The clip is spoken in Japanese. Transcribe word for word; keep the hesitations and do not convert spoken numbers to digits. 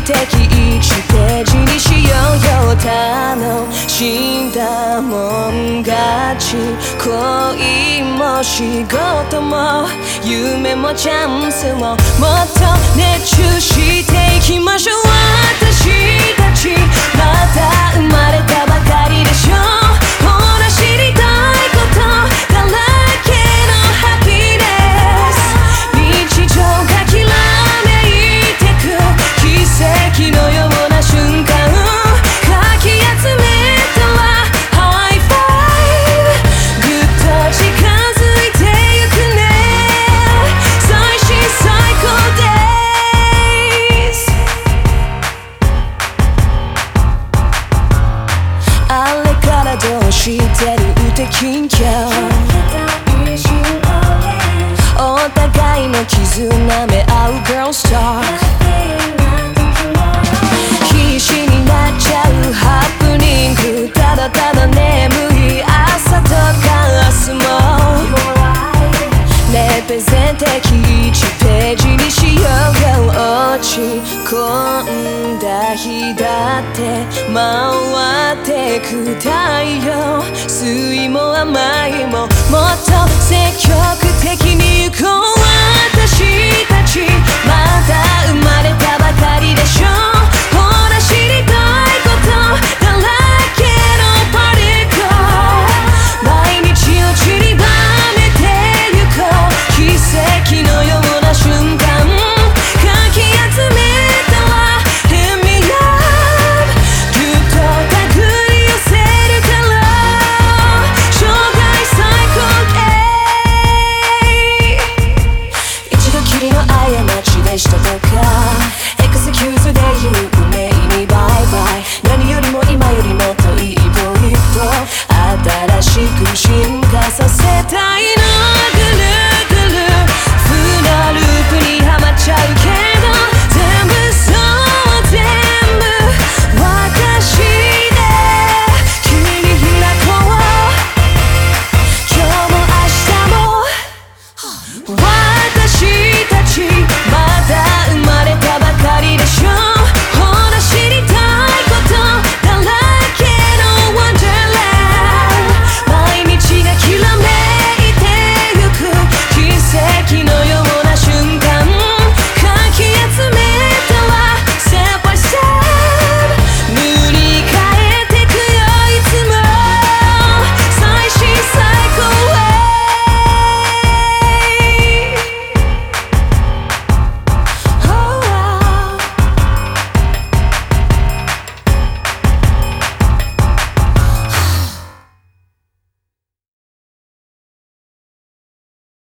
的いちページにしようよ。楽しんだもん勝ち、恋も仕事も夢もチャンスももっと熱中していきましょう。私たちまた生まれたばかりでしょ。ほら知りたいことだらけのハッピーネス、日常がきらめいてく奇跡のような瞬間、かき集めたらハイファイブ、ぐっと近づいてゆくね。最新最高です。あれからどうしてるって近況、お互いの傷舐め合う Girls Talk、 必死になっちゃうハプニング、ただただ眠い朝とか明日もレペゼン的いちページにしようよ。落ち込んだ日だって回ってく太陽、酸いも甘いももっと積極的